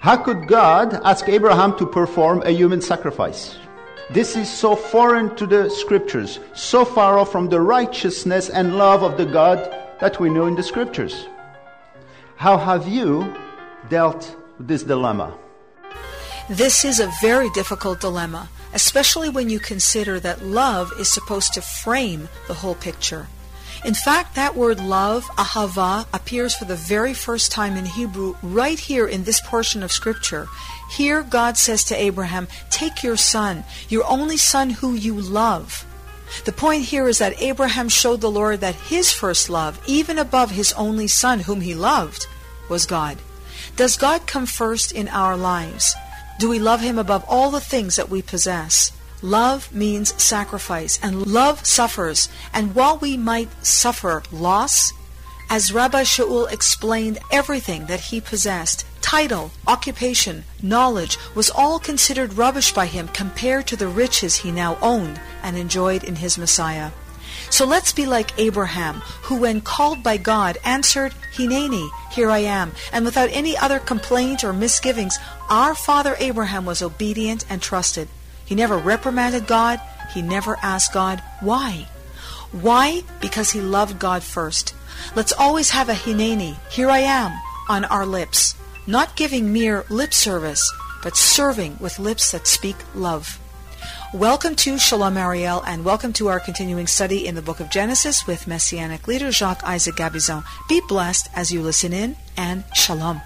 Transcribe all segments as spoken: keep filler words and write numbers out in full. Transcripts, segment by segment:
How could God ask Abraham to perform a human sacrifice? This is so foreign to the scriptures, so far off from the righteousness and love of the God that we know in the scriptures. How have you dealt with this dilemma? This is a very difficult dilemma, especially when you consider that love is supposed to frame the whole picture. In fact, that word love, ahava, appears for the very first time in Hebrew right here in this portion of Scripture. Here God says to Abraham, take your son, your only son who you love. The point here is that Abraham showed the Lord that his first love, even above his only son whom he loved, was God. Does God come first in our lives? Do we love him above all the things that we possess? Love means sacrifice, and love suffers. And while we might suffer loss, as Rabbi Shaul explained, everything that he possessed, title, occupation, knowledge, was all considered rubbish by him compared to the riches he now owned and enjoyed in his Messiah. So let's be like Abraham, who when called by God answered, Hineni, here I am. And without any other complaint or misgivings, our father Abraham was obedient and trusted. He never reprimanded God. He never asked God, why? Why? Because he loved God first. Let's always have a Hineni, here I am, on our lips. Not giving mere lip service, but serving with lips that speak love. Welcome to Shalom Ariel, and welcome to our continuing study in the book of Genesis with Messianic leader Jacques Isaac Gabizon. Be blessed as you listen in, and Shalom.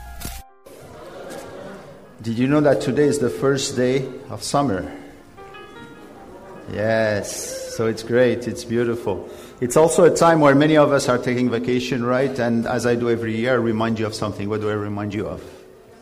Did you know that today is the first day of summer? Yes, so it's great, it's beautiful. It's also a time where many of us are taking vacation, right? And as I do every year, I remind you of something. What do I remind you of?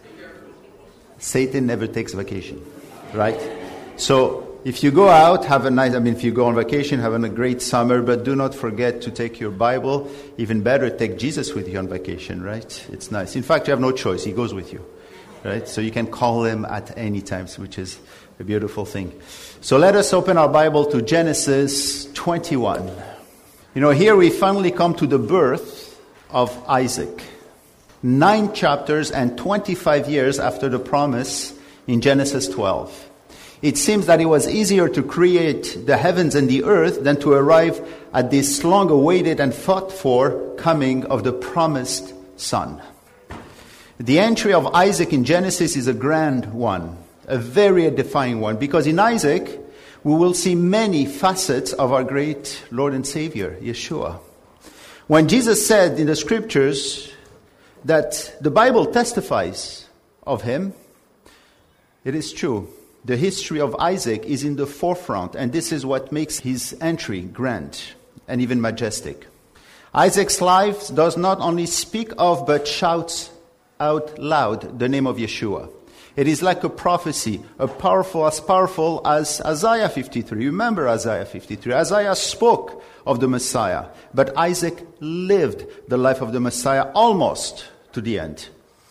Satan never takes vacation, right? So if you go out, have a nice, I mean, if you go on vacation, have a great summer, but do not forget to take your Bible. Even better, take Jesus with you on vacation, right? It's nice. In fact, you have no choice. He goes with you, right? So you can call him at any time, which is a beautiful thing. So let us open our Bible to Genesis twenty-one. You know, here we finally come to the birth of Isaac. Nine chapters and twenty-five years after the promise in Genesis twelve. It seems that it was easier to create the heavens and the earth than to arrive at this long-awaited and fought-for coming of the promised son. The entry of Isaac in Genesis is a grand one, a very edifying one, because in Isaac we will see many facets of our great Lord and Savior, Yeshua. When Jesus said in the scriptures that the Bible testifies of him, it is true. The history of Isaac is in the forefront, and this is what makes his entry grand and even majestic. Isaac's life does not only speak of, but shouts out loud the name of Yeshua. It is like a prophecy, a powerful, as powerful as Isaiah fifty-three. Remember Isaiah fifty-three. Isaiah spoke of the Messiah, but Isaac lived the life of the Messiah almost to the end.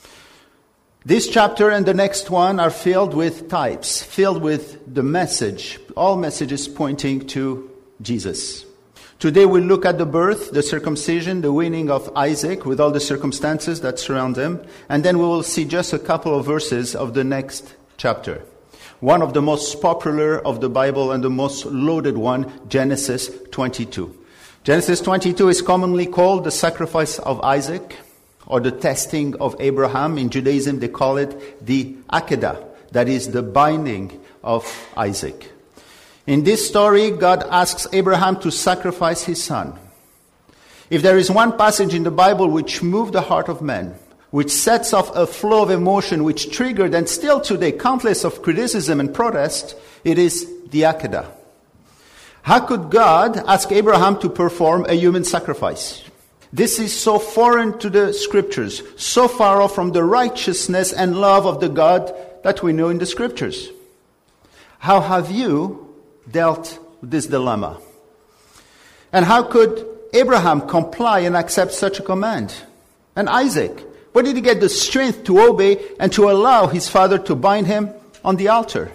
This chapter and the next one are filled with types, filled with the message, all messages pointing to Jesus. Today we'll look at the birth, the circumcision, the winning of Isaac with all the circumstances that surround him. And then we will see just a couple of verses of the next chapter. One of the most popular of the Bible and the most loaded one, Genesis twenty-two. Genesis twenty-two is commonly called the sacrifice of Isaac or the testing of Abraham. In Judaism they call it the Akedah, that is the binding of Isaac. In this story, God asks Abraham to sacrifice his son. If there is one passage in the Bible which moved the heart of man, which sets off a flow of emotion, which triggered and still today countless of criticism and protest, it is the Akedah. How could God ask Abraham to perform a human sacrifice? This is so foreign to the scriptures, so far off from the righteousness and love of the God that we know in the scriptures. How have you dealt with this dilemma? And how could Abraham comply and accept such a command? And Isaac, where did he get the strength to obey and to allow his father to bind him on the altar?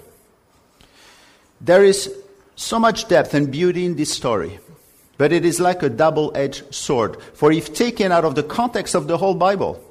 There is so much depth and beauty in this story, but it is like a double-edged sword. For if taken out of the context of the whole Bible,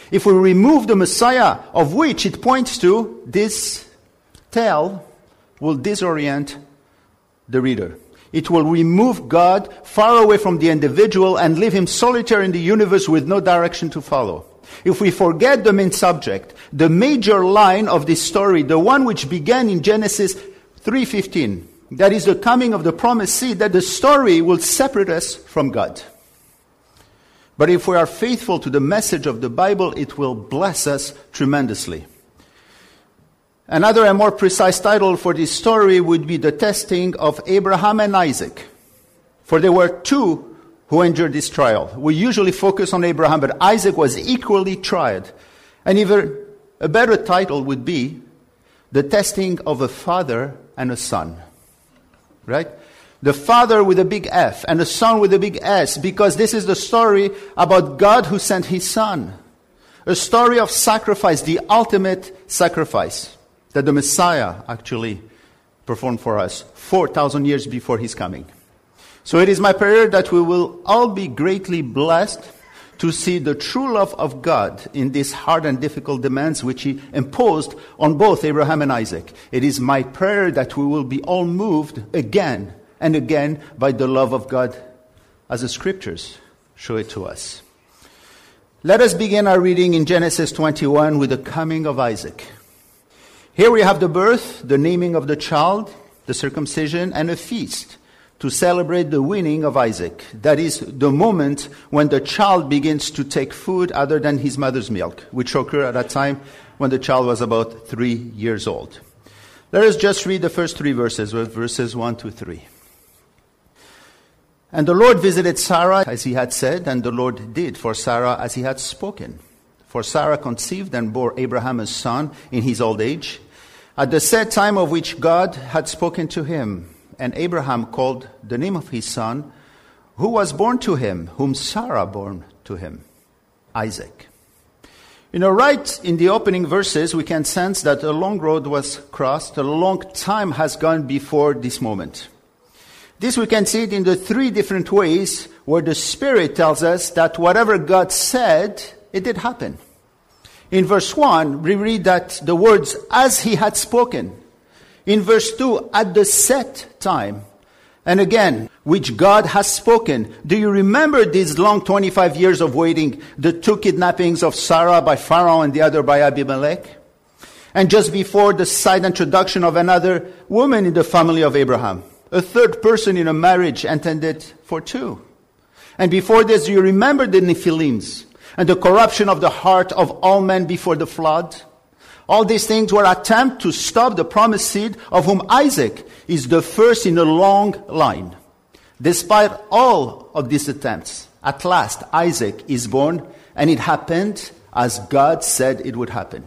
If we remove the Messiah of which it points to, this tale will disorient the reader. It will remove God far away from the individual and leave him solitary in the universe with no direction to follow. If we forget the main subject, the major line of this story, the one which began in Genesis three fifteen, that is the coming of the promised seed, that the story will separate us from God. But if we are faithful to the message of the Bible, it will bless us tremendously. Another and more precise title for this story would be the testing of Abraham and Isaac. For there were two who endured this trial. We usually focus on Abraham, but Isaac was equally tried. And even a better title would be the testing of a father and a son. Right? The father with a big F and the son with a big S, because this is the story about God who sent his son. A story of sacrifice, the ultimate sacrifice that the Messiah actually performed for us four thousand years before his coming. So it is my prayer that we will all be greatly blessed to see the true love of God in these hard and difficult demands which he imposed on both Abraham and Isaac. It is my prayer that we will be all moved again and again by the love of God as the scriptures show it to us. Let us begin our reading in Genesis twenty-one with the coming of Isaac. Here we have the birth, the naming of the child, the circumcision, and a feast to celebrate the weaning of Isaac. That is the moment when the child begins to take food other than his mother's milk, which occurred at that time when the child was about three years old. Let us just read the first three verses, verses one to three. And the Lord visited Sarah as he had said, and the Lord did for Sarah as he had spoken. For Sarah conceived and bore Abraham a son in his old age, at the set time of which God had spoken to him. And Abraham called the name of his son, who was born to him, whom Sarah bore to him, Isaac. You know, right in the opening verses, we can sense that a long road was crossed, a long time has gone before this moment. This we can see it in the three different ways where the Spirit tells us that whatever God said, it did happen. In verse one, we read that the words, as he had spoken. In verse two, at the set time. And again, which God has spoken. Do you remember these long twenty-five years of waiting? The two kidnappings of Sarah by Pharaoh and the other by Abimelech? And just before, the side introduction of another woman in the family of Abraham. A third person in a marriage intended for two. And before this, do you remember the Nephilims and the corruption of the heart of all men before the flood? All these things were attempts to stop the promised seed of whom Isaac is the first in a long line. Despite all of these attempts, at last Isaac is born, and it happened as God said it would happen.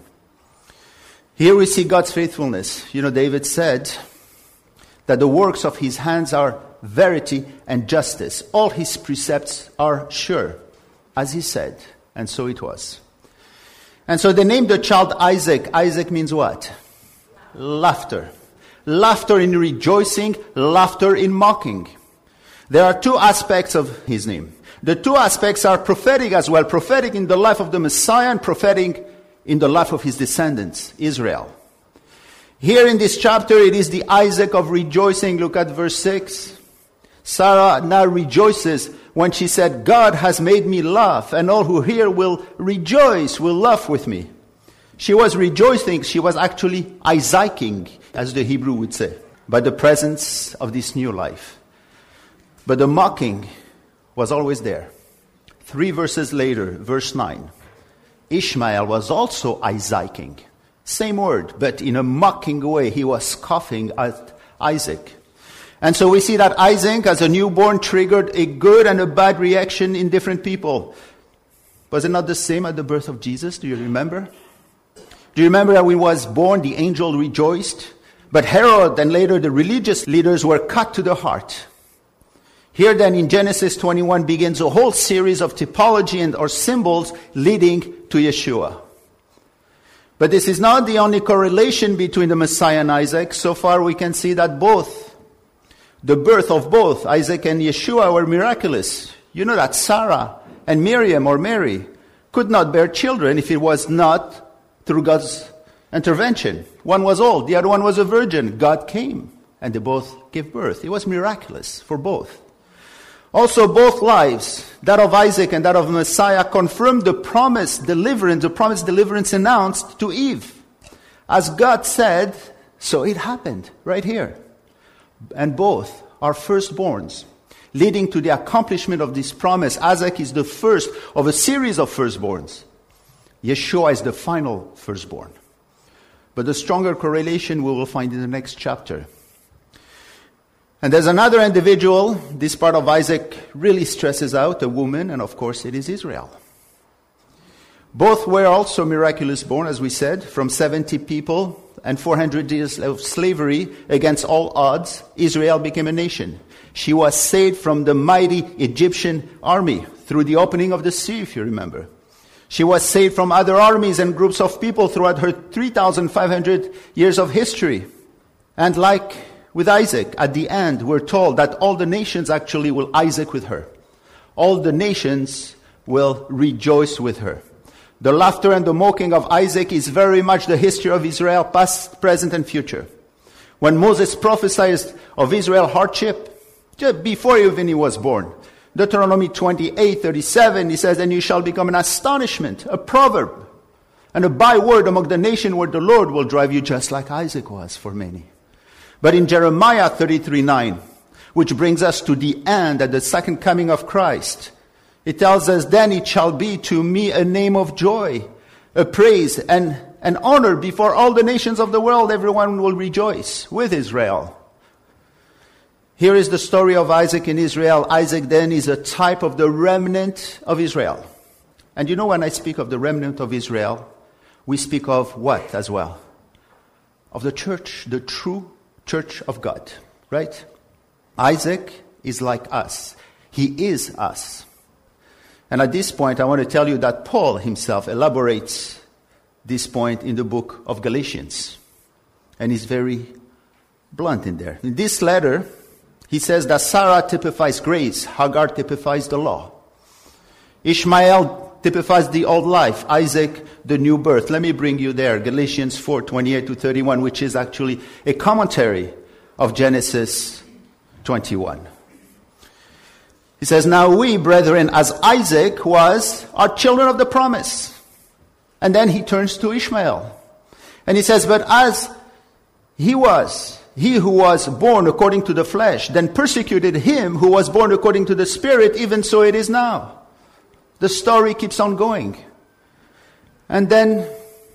Here we see God's faithfulness. You know, David said that the works of his hands are verity and justice. All his precepts are sure, as he said, and so it was. And so they named the child Isaac. Isaac means what? Laughter. Laughter in rejoicing, laughter in mocking. There are two aspects of his name. The two aspects are prophetic as well. Prophetic in the life of the Messiah and prophetic in the life of his descendants, Israel. Here in this chapter, it is the Isaac of rejoicing. Look at verse six. Sarah now rejoices when she said, God has made me laugh, and all who hear will rejoice, will laugh with me. She was rejoicing, she was actually Isaacing, as the Hebrew would say, by the presence of this new life. But the mocking was always there. Three verses later, verse nine, Ishmael was also Isaacing. Same word, but in a mocking way, he was scoffing at Isaac. And so we see that Isaac, as a newborn, triggered a good and a bad reaction in different people. Was it not the same at the birth of Jesus? Do you remember? Do you remember that when he was born, the angel rejoiced? But Herod and later the religious leaders were cut to the heart. Here then in Genesis twenty-one begins a whole series of typology and or symbols leading to Yeshua. But this is not the only correlation between the Messiah and Isaac. So far we can see that both The birth of both Isaac and Yeshua were miraculous. You know that Sarah and Miriam or Mary could not bear children if it was not through God's intervention. One was old, the other one was a virgin. God came, and they both gave birth. It was miraculous for both. Also, both lives, that of Isaac and that of Messiah, confirmed the promised deliverance, the promised deliverance announced to Eve. As God said, so it happened right here. And both are firstborns, leading to the accomplishment of this promise. Isaac is the first of a series of firstborns. Yeshua is the final firstborn. But the stronger correlation we will find in the next chapter. And there's another individual, this part of Isaac really stresses out, a woman, and of course it is Israel. Both were also miraculous born, as we said, from seventy people and four hundred years of slavery against all odds. Israel became a nation. She was saved from the mighty Egyptian army through the opening of the sea, if you remember. She was saved from other armies and groups of people throughout her three thousand five hundred years of history. And like with Isaac, at the end, we're told that all the nations actually will Isaac with her. All the nations will rejoice with her. The laughter and the mocking of Isaac is very much the history of Israel, past, present, and future. When Moses prophesied of Israel hardship, just before even he was born, Deuteronomy twenty-eight thirty-seven, he says, "And you shall become an astonishment, a proverb, and a byword among the nation where the Lord will drive you, just like Isaac was for many." But in Jeremiah thirty-three nine, which brings us to the end at the second coming of Christ, it tells us, "Then it shall be to me a name of joy, a praise and an honor before all the nations of the world. Everyone will rejoice with Israel." Here is the story of Isaac in Israel. Isaac then is a type of the remnant of Israel. And you know, when I speak of the remnant of Israel, we speak of what as well? Of the church, the true church of God, right? Isaac is like us. He is us. And at this point, I want to tell you that Paul himself elaborates this point in the book of Galatians. And he's very blunt in there. In this letter, he says that Sarah typifies grace, Hagar typifies the law. Ishmael typifies the old life, Isaac the new birth. Let me bring you there, Galatians four twenty-eight to thirty-one, which is actually a commentary of Genesis twenty-one. He says, "Now we, brethren, as Isaac was, are children of the promise." And then he turns to Ishmael. And he says, "But as he was, he who was born according to the flesh, then persecuted him who was born according to the Spirit, even so it is now." The story keeps on going. And then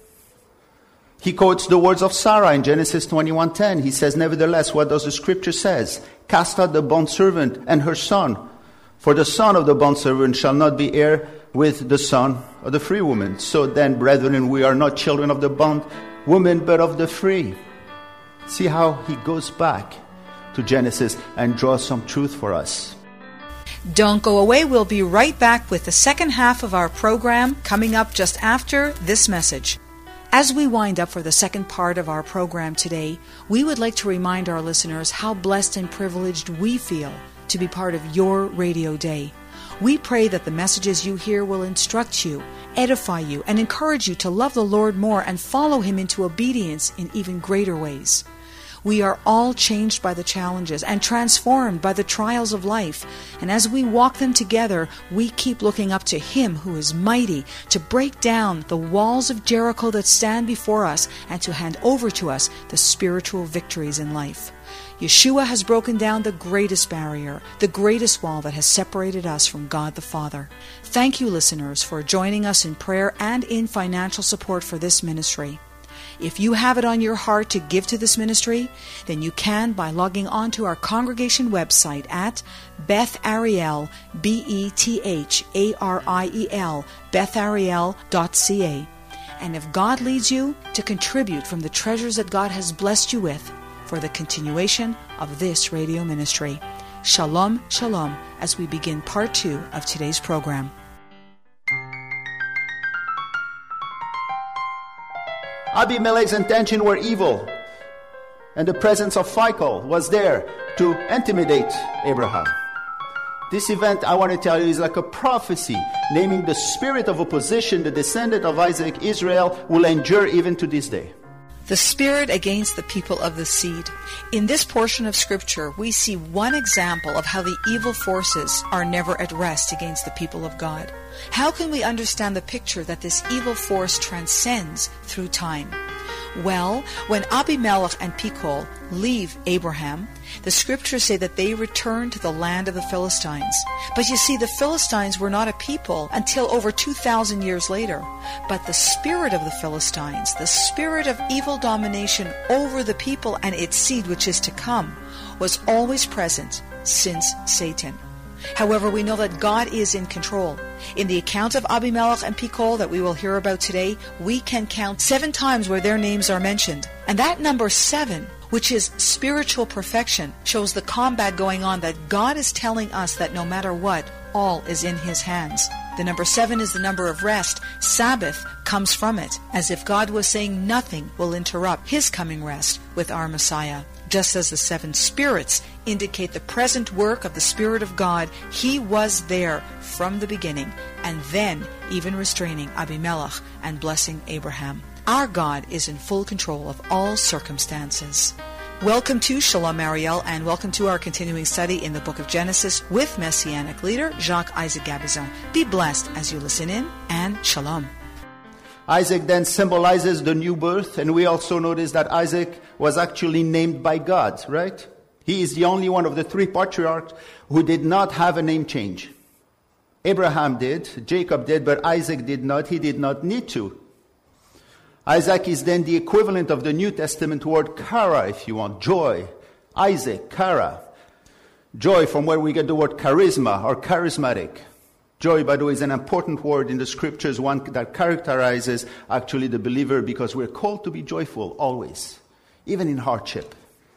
he quotes the words of Sarah in Genesis twenty-one ten. He says, "Nevertheless, what does the scripture says? Cast out the bondservant and her son, for the son of the bondservant shall not be heir with the son of the free woman. So then, brethren, we are not children of the bondwoman, but of the free." See how he goes back to Genesis and draws some truth for us. Don't go away. We'll be right back with the second half of our program coming up just after this message. As we wind up for the second part of our program today, we would like to remind our listeners how blessed and privileged we feel to be part of your radio day. We pray that the messages you hear will instruct you, edify you, and encourage you to love the Lord more and follow Him into obedience in even greater ways. We are all changed by the challenges and transformed by the trials of life. And as we walk them together, we keep looking up to Him who is mighty to break down the walls of Jericho that stand before us and to hand over to us the spiritual victories in life. Yeshua has broken down the greatest barrier, the greatest wall that has separated us from God the Father. Thank you, listeners, for joining us in prayer and in financial support for this ministry. If you have it on your heart to give to this ministry, then you can by logging on to our congregation website at Beth Ariel, B E T H A R I E L, Beth Ariel dot C A. And if God leads you, to contribute from the treasures that God has blessed you with for the continuation of this radio ministry. Shalom, shalom, as we begin part two of today's program. Abimelech's intention were evil, and the presence of Phicol was there to intimidate Abraham. This event, I want to tell you, is like a prophecy, naming the spirit of opposition, the descendant of Isaac, Israel, will endure even to this day. The spirit against the people of the seed. In this portion of Scripture, we see one example of how the evil forces are never at rest against the people of God. How can we understand the picture that this evil force transcends through time? Well, when Abimelech and Pichol leave Abraham, the Scriptures say that they return to the land of the Philistines. But you see, the Philistines were not a people until over two thousand years later. But the spirit of the Philistines, the spirit of evil domination over the people and its seed which is to come, was always present since Satan. However, we know that God is in control. In the account of Abimelech and Pichol that we will hear about today, we can count seven times where their names are mentioned. And that number seven, which is spiritual perfection, shows the combat going on, that God is telling us that no matter what, all is in His hands. The number seven is the number of rest. Sabbath comes from it, as if God was saying nothing will interrupt His coming rest with our Messiah. Just as the seven spirits indicate the present work of the Spirit of God, He was there from the beginning, and then even restraining Abimelech and blessing Abraham. Our God is in full control of all circumstances. Welcome to Shalom Ariel, and welcome to our continuing study in the book of Genesis with Messianic leader Jacques Isaac Gabizon. Be blessed as you listen in, and Shalom. Isaac then symbolizes the new birth, and we also notice that Isaac was actually named by God, right? He is the only one of the three patriarchs who did not have a name change. Abraham did, Jacob did, but Isaac did not. He did not need to. Isaac is then the equivalent of the New Testament word kara, if you want, joy. Isaac, kara. Joy, from where we get the word charisma or charismatic. Joy, by the way, is an important word in the Scriptures, one that characterizes actually the believer, because we're called to be joyful always, even in hardship.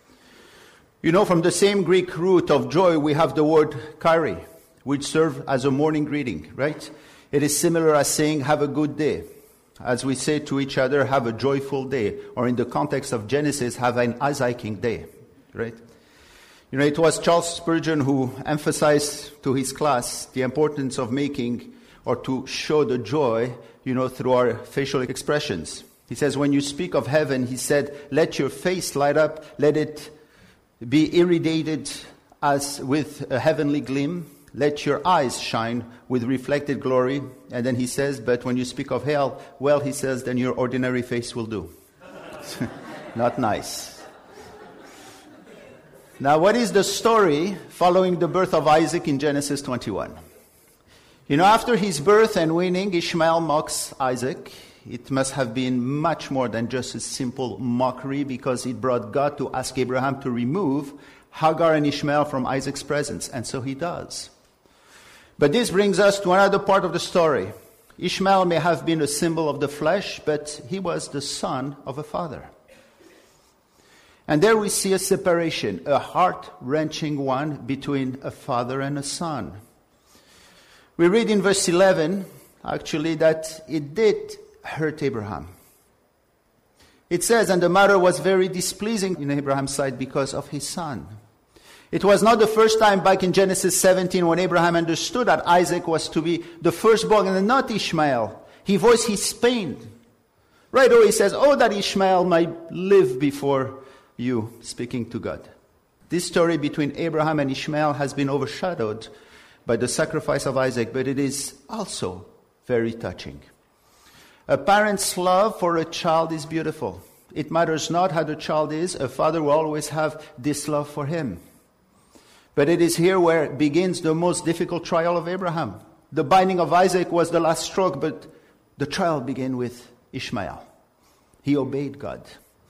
You know, from the same Greek root of joy, we have the word kyrie, which serves as a morning greeting, right? It is similar as saying, have a good day. As we say to each other, have a joyful day. Or in the context of Genesis, have an Isaacic day, right? You know, it was Charles Spurgeon who emphasized to his class the importance of making or to show the joy, you know, through our facial expressions. He says, when you speak of heaven, he said, let your face light up, let it be irradiated as with a heavenly gleam, let your eyes shine with reflected glory. And then he says, but when you speak of hell, well, he says, then your ordinary face will do. Not nice. Now, what is the story following the birth of Isaac in Genesis twenty-one? You know, after his birth and weaning, Ishmael mocks Isaac. It must have been much more than just a simple mockery, because it brought God to ask Abraham to remove Hagar and Ishmael from Isaac's presence, and so he does. But this brings us to another part of the story. Ishmael may have been a symbol of the flesh, but he was the son of a father. And there we see a separation, a heart-wrenching one between a father and a son. We read in verse eleven, actually, that it did hurt Abraham. It says, and the matter was very displeasing in Abraham's sight because of his son. It was not the first time back in Genesis seventeen when Abraham understood that Isaac was to be the firstborn and not Ishmael. He voiced his pain. Right away he says, oh, that Ishmael might live before you, speaking to God. This story between Abraham and Ishmael has been overshadowed by the sacrifice of Isaac, but it is also very touching. A parent's love for a child is beautiful. It matters not how the child is, a father will always have this love for him. But it is here where begins the most difficult trial of Abraham. The binding of Isaac was the last stroke, but the trial began with Ishmael. He obeyed God.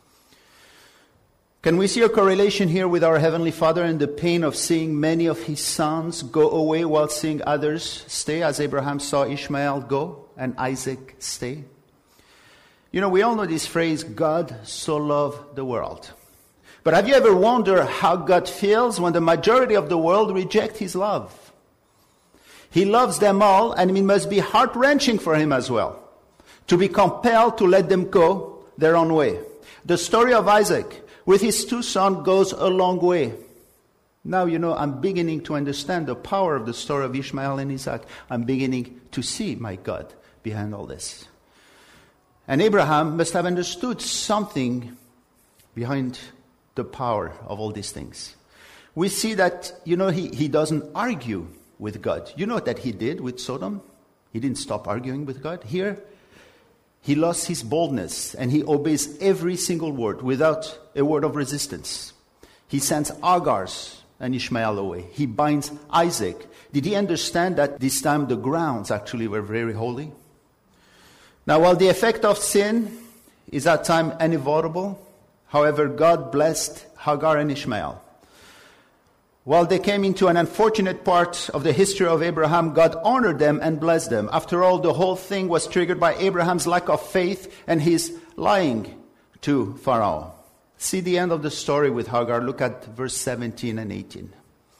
Can we see a correlation here with our Heavenly Father and the pain of seeing many of His sons go away while seeing others stay, as Abraham saw Ishmael go and Isaac stay? You know, we all know this phrase, God so loved the world. But have you ever wondered how God feels when the majority of the world reject His love? He loves them all, and it must be heart-wrenching for Him as well, to be compelled to let them go their own way. The story of Isaac with his two sons goes a long way. Now, you know, I'm beginning to understand the power of the story of Ishmael and Isaac. I'm beginning to see my God behind all this. And Abraham must have understood something behind the power of all these things. We see that, you know, he, he doesn't argue with God. You know what that he did with Sodom? He didn't stop arguing with God. Here, he lost his boldness and he obeys every single word without a word of resistance. He sends Agars and Ishmael away. He binds Isaac. Did he understand that this time the grounds actually were very holy? Now, while the effect of sin is at times unavoidable, however, God blessed Hagar and Ishmael. While they came into an unfortunate part of the history of Abraham, God honored them and blessed them. After all, the whole thing was triggered by Abraham's lack of faith and his lying to Pharaoh. See the end of the story with Hagar. Look at verse seventeen and eighteen.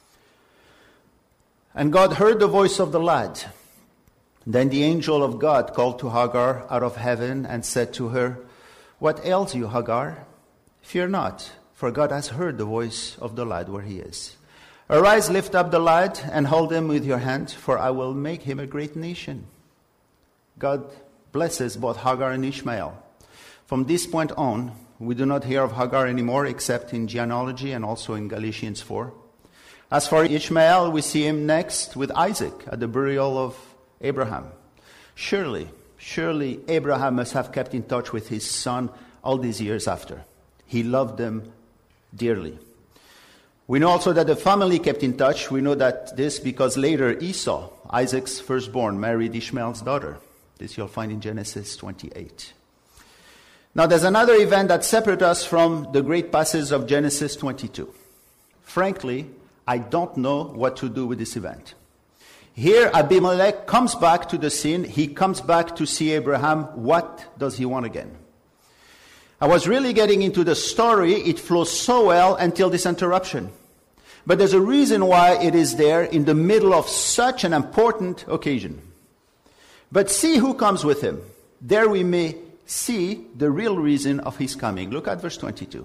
And God heard the voice of the lad. Then the angel of God called to Hagar out of heaven and said to her, "What ails you, Hagar? Fear not, for God has heard the voice of the lad where he is. Arise, lift up the lad, and hold him with your hand, for I will make him a great nation." God blesses both Hagar and Ishmael. From this point on, we do not hear of Hagar anymore, except in genealogy and also in Galatians four. As for Ishmael, we see him next with Isaac at the burial of Abraham. Surely, surely Abraham must have kept in touch with his son all these years after. He loved them dearly. We know also that the family kept in touch. We know that this because later Esau, Isaac's firstborn, married Ishmael's daughter. This you'll find in Genesis twenty-eight. Now there's another event that separates us from the great passage of Genesis twenty-two. Frankly, I don't know what to do with this event. Here Abimelech comes back to the scene. He comes back to see Abraham. What does he want again? I was really getting into the story. It flows so well until this interruption. But there's a reason why it is there in the middle of such an important occasion. But see who comes with him. There we may see the real reason of his coming. Look at verse twenty-two.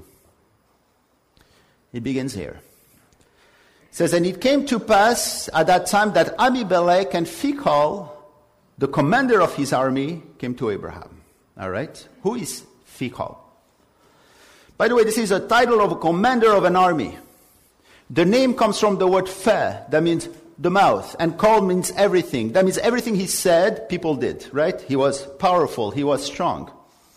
It begins here. It says, "And it came to pass at that time that Abimelech and Phicol, the commander of his army, came to Abraham." All right? Who is Phicol? By the way, this is a title of a commander of an army. The name comes from the word fe, that means the mouth, and kol means everything. That means everything he said, people did, right? He was powerful, he was strong.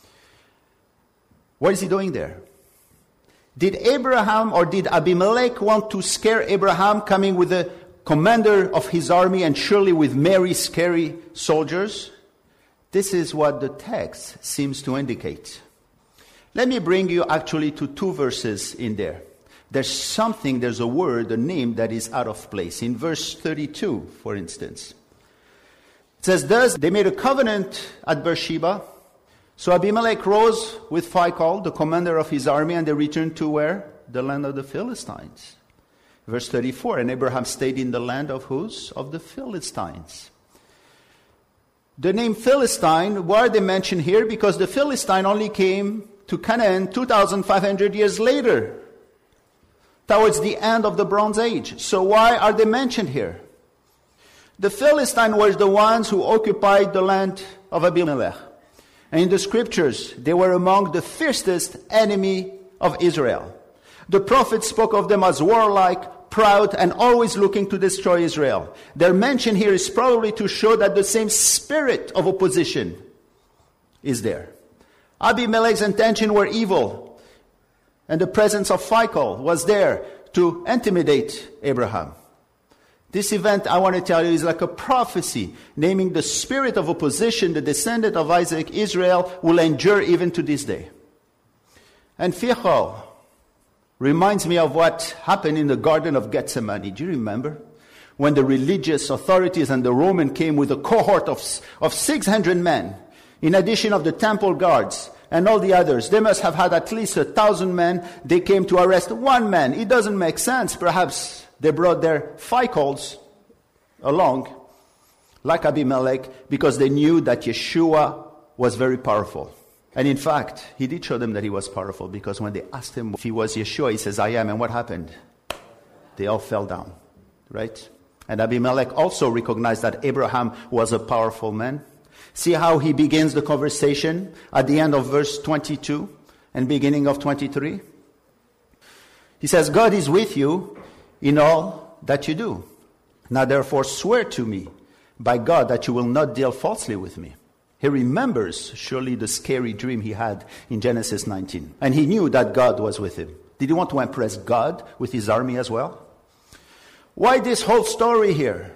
What is he doing there? Did Abraham or did Abimelech want to scare Abraham, coming with the commander of his army and surely with merry, scary soldiers? This is what the text seems to indicate. Let me bring you actually to two verses in there. There's something, there's a word, a name that is out of place. In verse thirty-two, for instance. It says, "Thus they made a covenant at Beersheba. So Abimelech rose with Phicol, the commander of his army, and they returned to where? The land of the Philistines." Verse thirty-four, "And Abraham stayed in the land of whose? Of the Philistines." The name Philistine, why are they mentioned here? Because the Philistine only came to Canaan two thousand five hundred years later, towards the end of the Bronze Age. So why are they mentioned here? The Philistines were the ones who occupied the land of Abimelech. And in the scriptures, they were among the fiercest enemy of Israel. The prophet spoke of them as warlike, proud, and always looking to destroy Israel. Their mention here is probably to show that the same spirit of opposition is there. Abimelech's intentions were evil, and the presence of Phicol was there to intimidate Abraham. This event, I want to tell you, is like a prophecy, naming the spirit of opposition, the descendant of Isaac, Israel, will endure even to this day. And Phicol reminds me of what happened in the Garden of Gethsemane. Do you remember? When the religious authorities and the Roman came with a cohort of, of six hundred men, in addition of the temple guards and all the others. They must have had at least a thousand men. They came to arrest one man. It doesn't make sense. Perhaps they brought their Phicols along, like Abimelech, because they knew that Yeshua was very powerful. And in fact, he did show them that he was powerful, because when they asked him if he was Yeshua, he says, "I am." And what happened? They all fell down, right? And Abimelech also recognized that Abraham was a powerful man. See how he begins the conversation at the end of verse twenty-two and beginning of twenty-three? He says, God is with you in all that you do. Now therefore swear to me by God that you will not deal falsely with me. He remembers surely the scary dream he had in Genesis nineteen. And he knew that God was with him. Did he want to impress God with his army as well? Why this whole story here?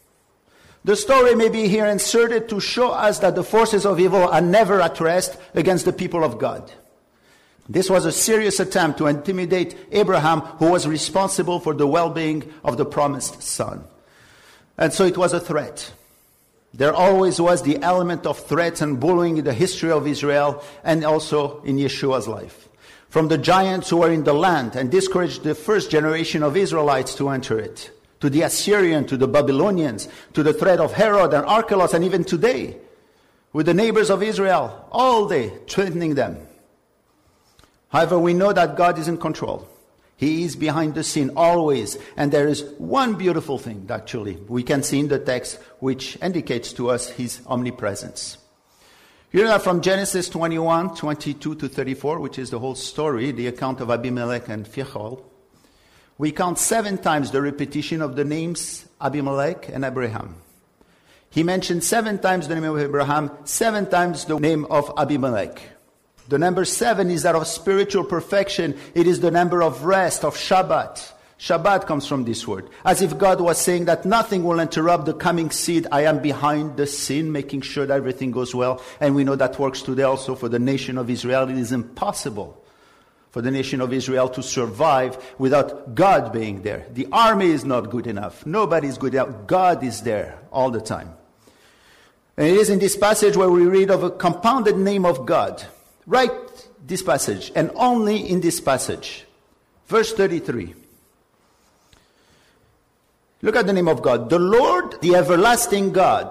The story may be here inserted to show us that the forces of evil are never at rest against the people of God. This was a serious attempt to intimidate Abraham, who was responsible for the well-being of the promised son. And so it was a threat. There always was the element of threats and bullying in the history of Israel and also in Yeshua's life. From the giants who were in the land and discouraged the first generation of Israelites to enter it, to the Assyrian, to the Babylonians, to the threat of Herod and Archelaus, and even today, with the neighbors of Israel, all day threatening them. However, we know that God is in control. He is behind the scene always. And there is one beautiful thing, actually, we can see in the text, which indicates to us his omnipresence. You know that from Genesis twenty-one, twenty-two to thirty-four, which is the whole story, the account of Abimelech and Phicol, we count seven times the repetition of the names Abimelech and Abraham. He mentioned seven times the name of Abraham, seven times the name of Abimelech. The number seven is that of spiritual perfection. It is the number of rest, of Shabbat. Shabbat comes from this word. As if God was saying that nothing will interrupt the coming seed. I am behind the scene, making sure that everything goes well. And we know that works today also for the nation of Israel. It is impossible for the nation of Israel to survive without God being there. The army is not good enough. Nobody is good enough. God is there all the time. And it is in this passage where we read of a compounded name of God. Right, this passage, and only in this passage. Verse thirty-three. Look at the name of God. The Lord, the everlasting God.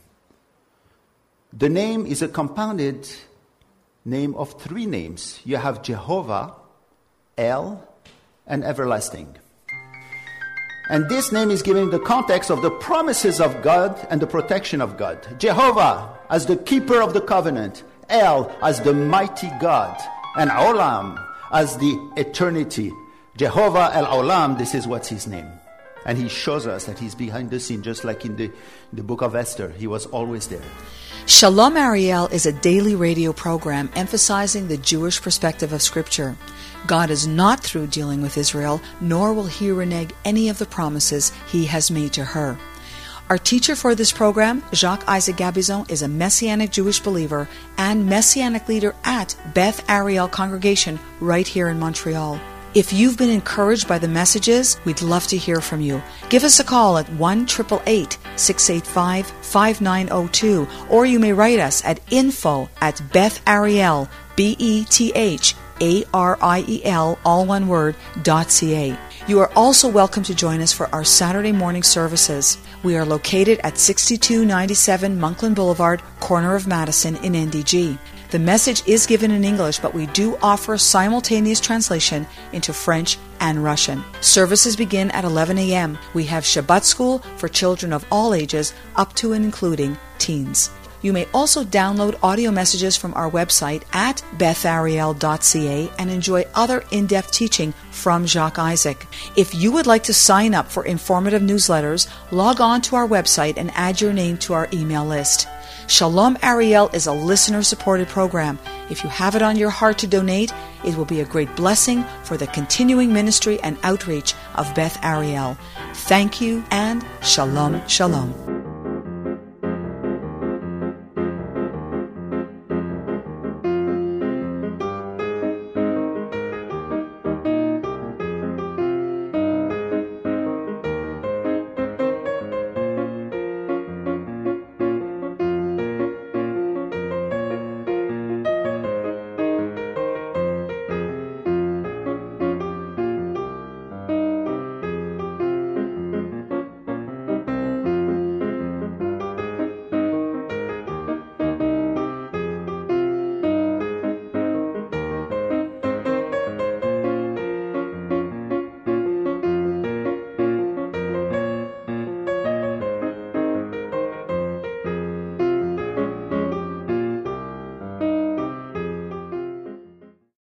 The name is a compounded name of three names. You have Jehovah, El, and everlasting. And this name is given in the context of the promises of God and the protection of God. Jehovah as the keeper of the covenant. El as the mighty God. And Olam as the eternity. Jehovah El Olam, this is what's his name. And he shows us that he's behind the scene, just like in the, the book of Esther. He was always there. Shalom Ariel is a daily radio program emphasizing the Jewish perspective of Scripture. God is not through dealing with Israel, nor will he renege any of the promises he has made to her. Our teacher for this program, Jacques Isaac Gabizon, is a Messianic Jewish believer and Messianic leader at Beth Ariel Congregation right here in Montreal. If you've been encouraged by the messages, we'd love to hear from you. Give us a call at one eight eight eight, six eight five, five nine zero two, or you may write us at info at Beth Ariel, B E T H A R I E L, all one word, dot C A. You are also welcome to join us for our Saturday morning services. We are located at sixty-two ninety-seven Monkland Boulevard, corner of Madison in N D G. The message is given in English, but we do offer simultaneous translation into French and Russian. Services begin at eleven a.m. We have Shabbat school for children of all ages, up to and including teens. You may also download audio messages from our website at beth ariel dot c a and enjoy other in-depth teaching from Jacques Isaac. If you would like to sign up for informative newsletters, log on to our website and add your name to our email list. Shalom Ariel is a listener-supported program. If you have it on your heart to donate, it will be a great blessing for the continuing ministry and outreach of Beth Ariel. Thank you and Shalom, Shalom.